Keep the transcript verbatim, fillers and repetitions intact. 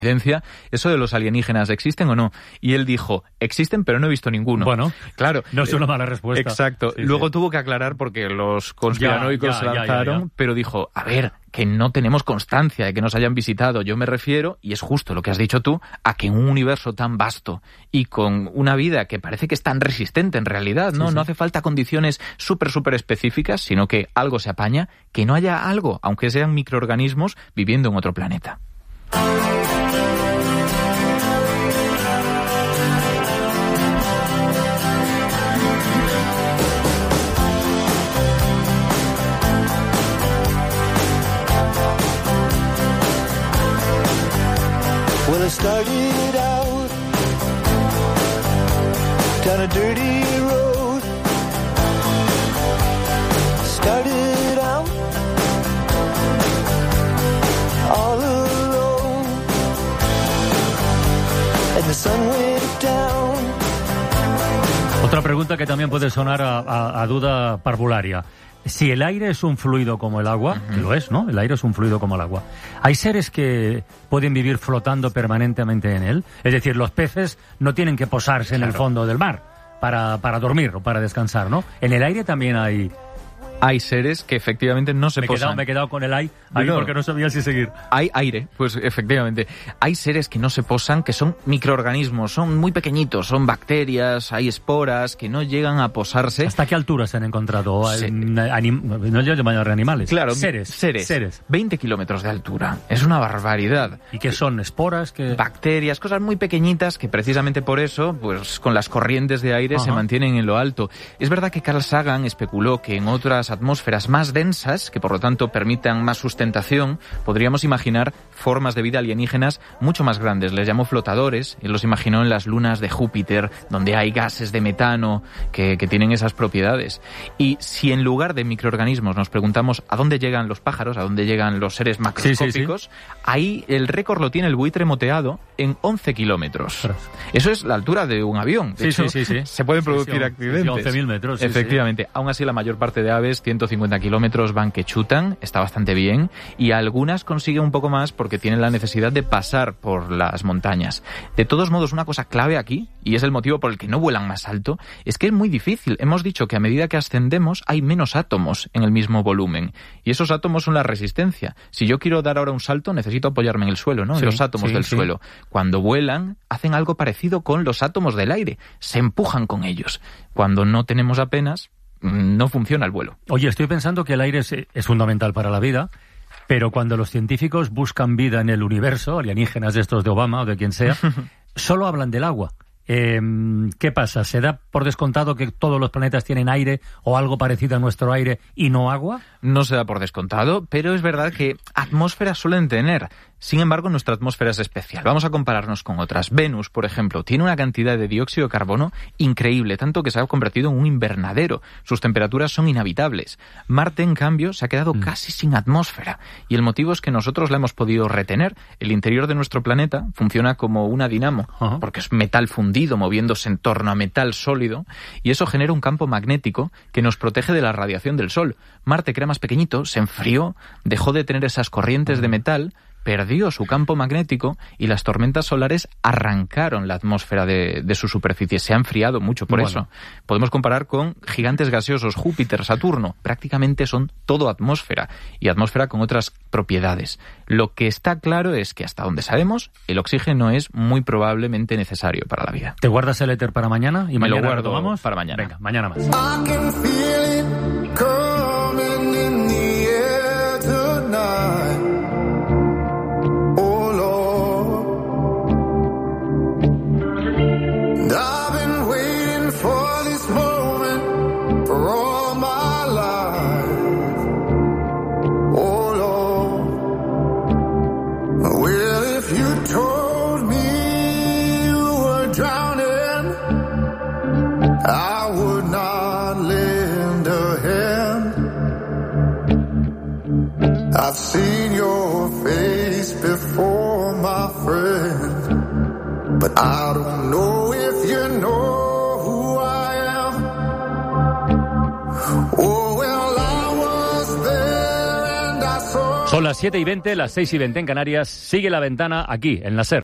eso de los alienígenas, ¿existen o no? Y él dijo, existen, pero no he visto ninguno. Bueno, claro, no es una mala respuesta. Exacto. Sí, Luego sí. tuvo que aclarar porque los conspiranoicos ya, ya, se lanzaron, ya, ya, ya. pero dijo, a ver, que no tenemos constancia de que nos hayan visitado. Yo me refiero, y es justo lo que has dicho tú, a que en un universo tan vasto y con una vida que parece que es tan resistente en realidad, ¿no? Sí, sí. No hace falta condiciones súper, súper específicas, sino que algo se apaña, que no haya algo, aunque sean microorganismos, viviendo en otro planeta. Well, I started out down a dirty road. Started out all alone, and the sun went down. Otra pregunta que también puede sonar a, a, a duda parvularia. Si el aire es un fluido como el agua, uh-huh. que lo es, ¿no? El aire es un fluido como el agua. ¿Hay seres que pueden vivir flotando permanentemente en él? Es decir, los peces no tienen que posarse claro. en el fondo del mar para, para dormir o para descansar, ¿no? En el aire también hay... Hay seres que efectivamente no se me he posan. Quedado, me he quedado con el ay, ahí no, porque no sabía si seguir. Hay aire, pues efectivamente. Hay seres que no se posan, que son microorganismos, son muy pequeñitos, son bacterias, hay esporas que no llegan a posarse. ¿Hasta qué altura se han encontrado? Sí. Anim, no yo llamar animales. Claro, seres, seres. Seres. veinte kilómetros de altura. Es una barbaridad. ¿Y qué son? ¿Esporas? ¿Qué? Bacterias, cosas muy pequeñitas que precisamente por eso, pues con las corrientes de aire Ajá. se mantienen en lo alto. Es verdad que Carl Sagan especuló que en otras atmósferas más densas, que por lo tanto permitan más sustentación, podríamos imaginar formas de vida alienígenas mucho más grandes. Les llamó flotadores, él los imaginó en las lunas de Júpiter, donde hay gases de metano que, que tienen esas propiedades. Y si en lugar de microorganismos nos preguntamos a dónde llegan los pájaros, a dónde llegan los seres macroscópicos, sí, sí, sí. ahí el récord lo tiene el buitre moteado en once kilómetros. Ostras. Eso es la altura de un avión. De sí, hecho, sí, sí, sí. se pueden producir sí, sí, accidentes. Sí, once mil metros. Sí, Efectivamente. Sí. Aún así, la mayor parte de aves, ciento cincuenta kilómetros, van que chutan, está bastante bien, y algunas consiguen un poco más porque tienen la necesidad de pasar por las montañas. De todos modos, una cosa clave aquí, y es el motivo por el que no vuelan más alto, es que es muy difícil. Hemos dicho que a medida que ascendemos hay menos átomos en el mismo volumen, y esos átomos son la resistencia. Si yo quiero dar ahora un salto, necesito apoyarme en el suelo, ¿no? En sí, los átomos sí, del sí. suelo. Cuando vuelan, hacen algo parecido con los átomos del aire, se empujan con ellos. Cuando no tenemos apenas, no funciona el vuelo. Oye, estoy pensando que el aire es, es fundamental para la vida, pero cuando los científicos buscan vida en el universo, alienígenas de estos de Obama o de quien sea, solo hablan del agua. Eh, ¿Qué pasa? ¿Se da por descontado que todos los planetas tienen aire o algo parecido a nuestro aire y no agua? No se da por descontado, pero es verdad que atmósferas suelen tener. Sin embargo, nuestra atmósfera es especial. Vamos a compararnos con otras. Venus, por ejemplo, tiene una cantidad de dióxido de carbono increíble, tanto que se ha convertido en un invernadero. Sus temperaturas son inhabitables. Marte, en cambio, se ha quedado mm. casi sin atmósfera. Y el motivo es que nosotros la hemos podido retener. El interior de nuestro planeta funciona como una dinamo, uh-huh. porque es metal fundido, moviéndose en torno a metal sólido, y eso genera un campo magnético que nos protege de la radiación del Sol. Marte, que era más pequeñito, se enfrió, dejó de tener esas corrientes uh-huh. de metal, perdió su campo magnético y las tormentas solares arrancaron la atmósfera de, de su superficie. Se ha enfriado mucho por bueno. eso. Podemos comparar con gigantes gaseosos, Júpiter, Saturno. Prácticamente son todo atmósfera, y atmósfera con otras propiedades. Lo que está claro es que hasta donde sabemos, el oxígeno es muy probablemente necesario para la vida. ¿Te guardas el éter para mañana? ¿Y Me mañana lo guardo retomamos? Para mañana. Venga, mañana más. I would not lend a hand. I've seen your face before, my friend, but I don't know if you know who I am. Oh, well, I was there and I saw Son las siete y veinte, las seis y veinte en Canarias. Sigue La Ventana aquí, en la SER.